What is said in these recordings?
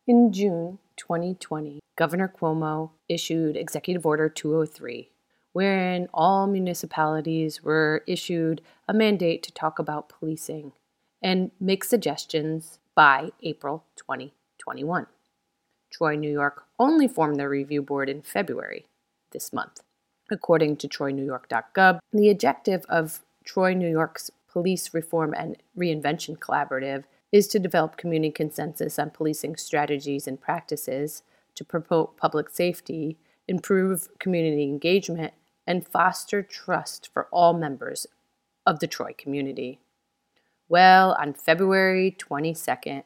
In June 2020, Governor Cuomo issued Executive Order 203, wherein all municipalities were issued a mandate to talk about policing and make suggestions by April 2021. Troy, New York only formed their review board in February this month. According to TroyNewYork.gov, the objective of Troy, New York's Police Reform and Reinvention Collaborative is to develop community consensus on policing strategies and practices to promote public safety, improve community engagement, and foster trust for all members of the Troy community. Well, on February 22nd,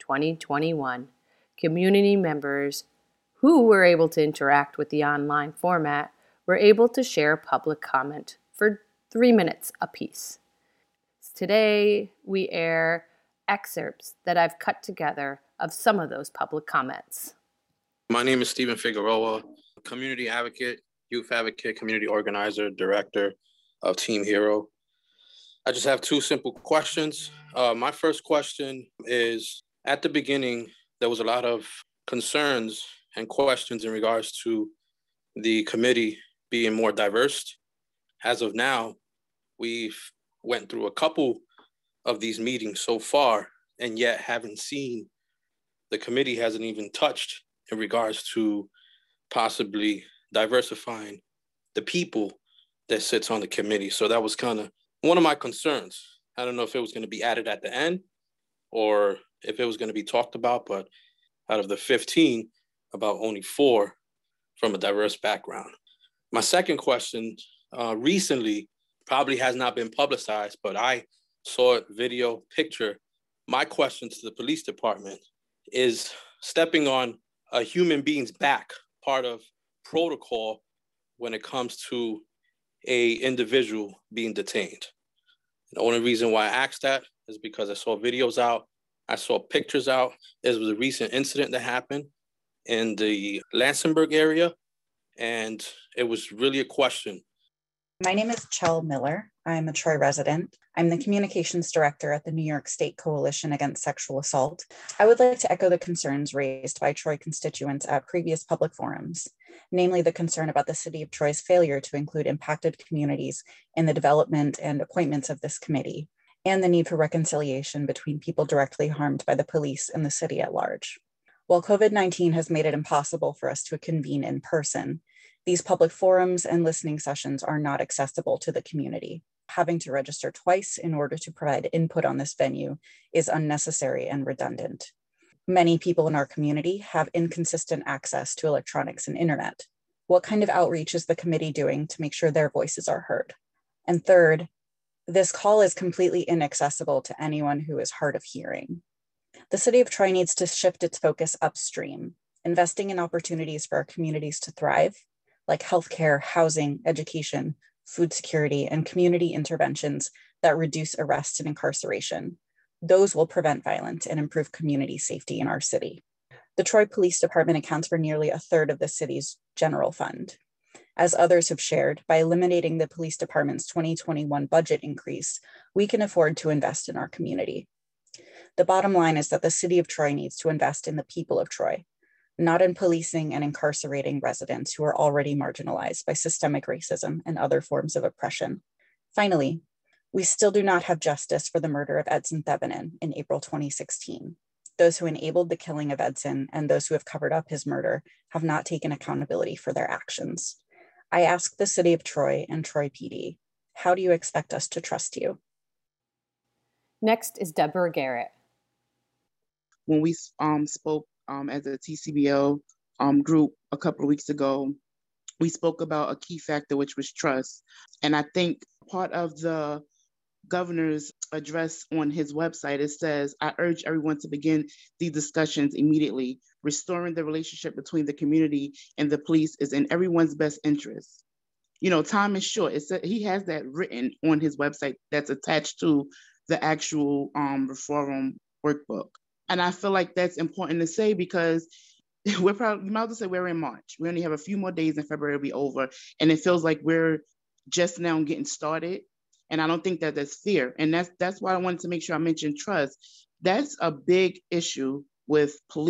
2021, community members who were able to interact with the online format were able to share public comment for 3 minutes apiece. Today, we air excerpts that I've cut together of some of those public comments. My name is Stephen Figueroa, community advocate, youth advocate, community organizer, director of Team Hero. I just have two simple questions. My first question is, at the beginning, there was a lot of concerns and questions in regards to the committee being more diverse. As of now, we've went through a couple of these meetings so far, and yet haven't seen, the committee hasn't even touched in regards to possibly diversifying the people that sits on the committee. So that was kind of one of my concerns. I don't know if it was going to be added at the end or if it was going to be talked about, but out of the 15, about only 4 from a diverse background. My second question, recently, probably has not been publicized, but I saw it, video, picture. My question to the police department is stepping on a human being's back, part of protocol when it comes to a individual being detained. The only reason why I asked that is because I saw videos out, I saw pictures out. There was a recent incident that happened in the Lansingburgh area, and it was really a question. My name is Chell Miller. I'm a Troy resident. I'm the communications director at the New York State Coalition Against Sexual Assault. I would like to echo the concerns raised by Troy constituents at previous public forums, namely the concern about the city of Troy's failure to include impacted communities in the development and appointments of this committee, and the need for reconciliation between people directly harmed by the police and the city at large. While COVID-19 has made it impossible for us to convene in person, these public forums and listening sessions are not accessible to the community. Having to register twice in order to provide input on this venue is unnecessary and redundant. Many people in our community have inconsistent access to electronics and internet. What kind of outreach is the committee doing to make sure their voices are heard? And third, this call is completely inaccessible to anyone who is hard of hearing. The city of Troy needs to shift its focus upstream, investing in opportunities for our communities to thrive, like healthcare, housing, education, food security, and community interventions that reduce arrest and incarceration. Those will prevent violence and improve community safety in our city. The Troy Police Department accounts for nearly 1/3 of the city's general fund. As others have shared, by eliminating the police department's 2021 budget increase, we can afford to invest in our community. The bottom line is that the city of Troy needs to invest in the people of Troy, not in policing and incarcerating residents who are already marginalized by systemic racism and other forms of oppression. Finally, we still do not have justice for the murder of Edson Thevenin in April 2016. Those who enabled the killing of Edson and those who have covered up his murder have not taken accountability for their actions. I ask the city of Troy and Troy PD, how do you expect us to trust you? Next is Deborah Garrett. When we spoke as a TCBO group a couple of weeks ago, we spoke about a key factor, which was trust. And I think part of the governor's address on his website, it says, I urge everyone to begin these discussions immediately. Restoring the relationship between the community and the police is in everyone's best interest. You know, time is short. He has that written on his website that's attached to the actual reform workbook. And I feel like that's important to say because you might as well say we're in March. We only have a few more days and February will be over. And it feels like we're just now getting started. And I don't think that that's fair. And that's why I wanted to make sure I mentioned trust. That's a big issue with police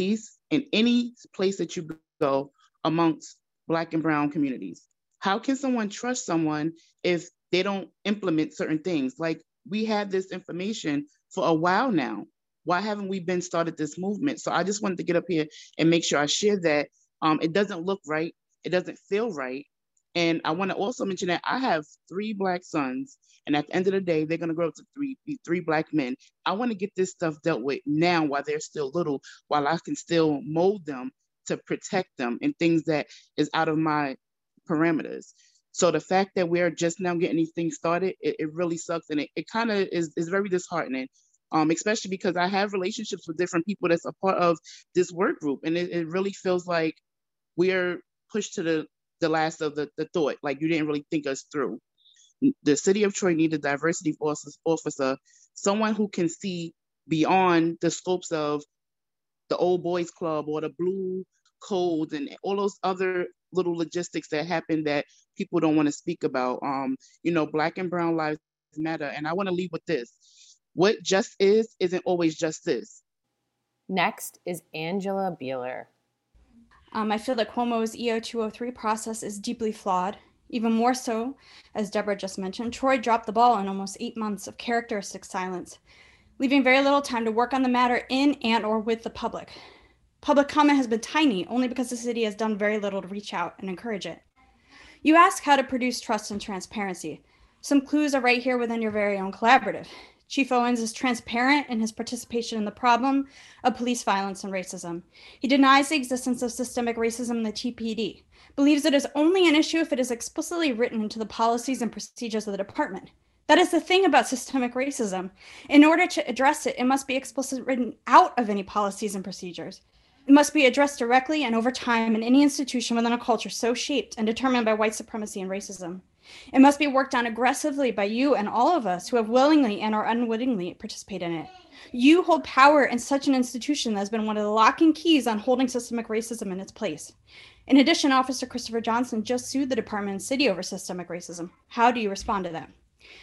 in any place that you go amongst Black and brown communities. How can someone trust someone if they don't implement certain things? Like, we had this information for a while now. Why haven't we been started this movement? So I just wanted to get up here and make sure I share that. It doesn't look right. It doesn't feel right. And I want to also mention that I have 3 Black sons, and at the end of the day, they're going to grow up to three Black men. I want to get this stuff dealt with now while they're still little, while I can still mold them to protect them and things that is out of my parameters. So the fact that we're just now getting these things started, it really sucks. And it kind of is very disheartening, especially because I have relationships with different people that's a part of this work group. And it really feels like we're pushed to the last of the thought, like you didn't really think us through. The city of Troy needs a diversity officer, someone who can see beyond the scopes of the old boys club or the blue codes and all those other little logistics that happen that people don't want to speak about. Black and brown lives matter. And I want to leave with this. What just isn't always justice. Next is Angela Beeler. I feel that Cuomo's EO 203 process is deeply flawed. Even more so, as Deborah just mentioned, Troy dropped the ball in almost 8 months of characteristic silence, leaving very little time to work on the matter in and or with the public. Public comment has been tiny, only because the city has done very little to reach out and encourage it. You ask how to produce trust and transparency. Some clues are right here within your very own collaborative. Chief Owens is transparent in his participation in the problem of police violence and racism. He denies the existence of systemic racism in the TPD, believes it is only an issue if it is explicitly written into the policies and procedures of the department. That is the thing about systemic racism. In order to address it, it must be explicitly written out of any policies and procedures. It must be addressed directly and over time in any institution within a culture so shaped and determined by white supremacy and racism. It must be worked on aggressively by you and all of us who have willingly and or unwittingly participated in it. You hold power in such an institution that has been one of the locking keys on holding systemic racism in its place. In addition, Officer Christopher Johnson just sued the department and city over systemic racism. How do you respond to that?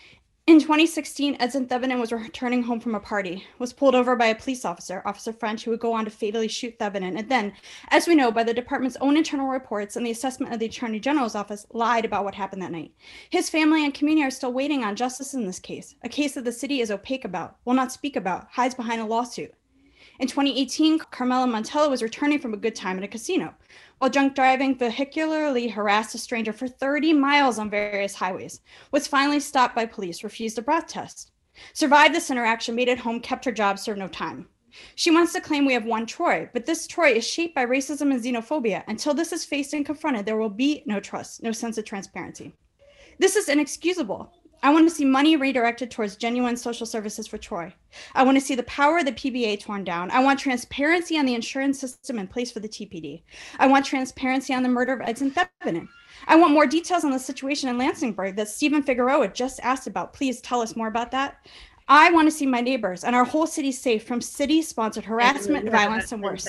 In 2016, Edson Thevenin was returning home from a party, was pulled over by a police officer, Officer French, who would go on to fatally shoot Thevenin, and then, as we know by the department's own internal reports and the assessment of the Attorney General's office, lied about what happened that night. His family and community are still waiting on justice in this case, a case that the city is opaque about, will not speak about, hides behind a lawsuit. In 2018, Carmela Montella was returning from a good time at a casino. While drunk driving, vehicularly harassed a stranger for 30 miles on various highways, was finally stopped by police, refused a breath test. Survived this interaction, made it home, kept her job, served no time. She wants to claim we have one Troy, but this Troy is shaped by racism and xenophobia. Until this is faced and confronted, there will be no trust, no sense of transparency. This is inexcusable. I want to see money redirected towards genuine social services for Troy. I want to see the power of the PBA torn down. I want transparency on the insurance system in place for the TPD. I want transparency on the murder of Edson Thevenin. I want more details on the situation in Lansingburg that Stephen Figueroa just asked about. Please tell us more about that. I want to see my neighbors and our whole city safe from city-sponsored harassment, violence, and worse.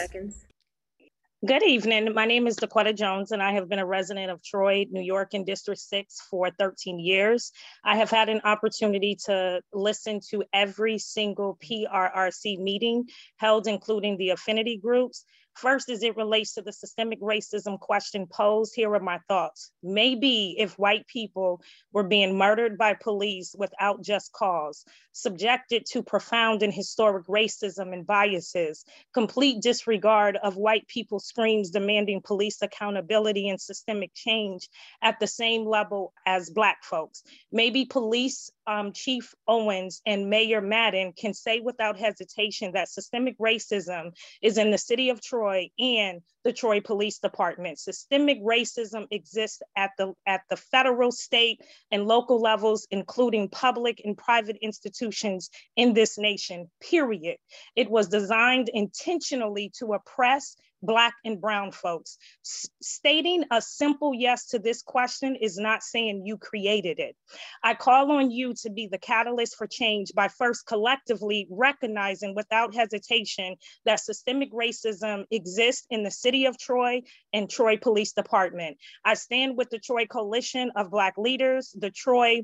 Good evening. My name is Dakota Jones, and I have been a resident of Troy, New York in District 6 for 13 years. I have had an opportunity to listen to every single PRRC meeting held, including the affinity groups. First, as it relates to the systemic racism question posed, here are my thoughts. Maybe if white people were being murdered by police without just cause, subjected to profound and historic racism and biases, complete disregard of white people's screams demanding police accountability and systemic change at the same level as Black folks, maybe police Chief Owens and Mayor Madden can say without hesitation that systemic racism is in the city of Troy and the Troy Police Department. Systemic racism exists at the federal, state, and local levels, including public and private institutions in this nation, period. It was designed intentionally to oppress Black and brown folks. Stating a simple yes to this question is not saying you created it. I call on you to be the catalyst for change by first collectively recognizing without hesitation that systemic racism exists in the city of Troy and Troy Police Department. I stand with the Troy Coalition of Black Leaders, the Troy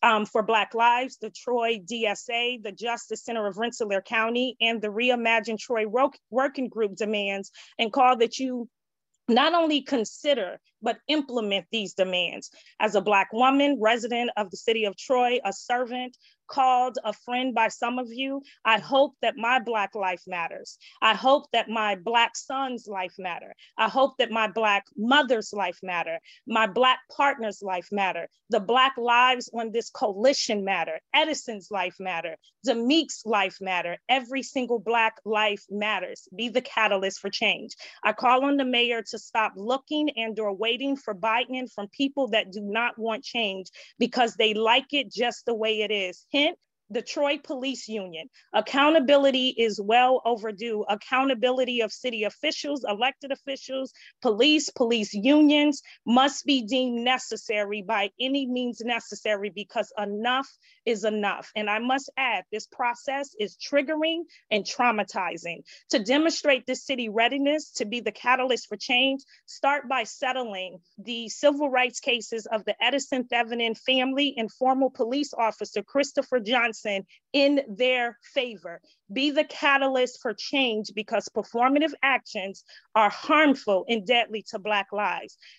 for Black Lives, the Troy DSA, the Justice Center of Rensselaer County, and the Reimagine Troy Working Group demands and call that you not only consider, but implement these demands. As a Black woman, resident of the city of Troy, a servant, called a friend by some of you, I hope that my Black life matters. I hope that my Black son's life matter. I hope that my Black mother's life matter. My Black partner's life matter. The Black lives on this coalition matter. Edison's life matter. Demique's life matter. Every single Black life matters. Be the catalyst for change. I call on the mayor to stop looking and or waiting for buy-in from people that do not want change because they like it just the way it is. Hint, the Troy Police Union. Accountability is well overdue. Accountability of city officials, elected officials, police unions must be deemed necessary by any means necessary because enough is enough. And I must add, this process is triggering and traumatizing. To demonstrate this city readiness to be the catalyst for change, start by settling the civil rights cases of the Edison Thevenin family and former police officer Christopher Johnson in their favor. Be the catalyst for change because performative actions are harmful and deadly to Black lives.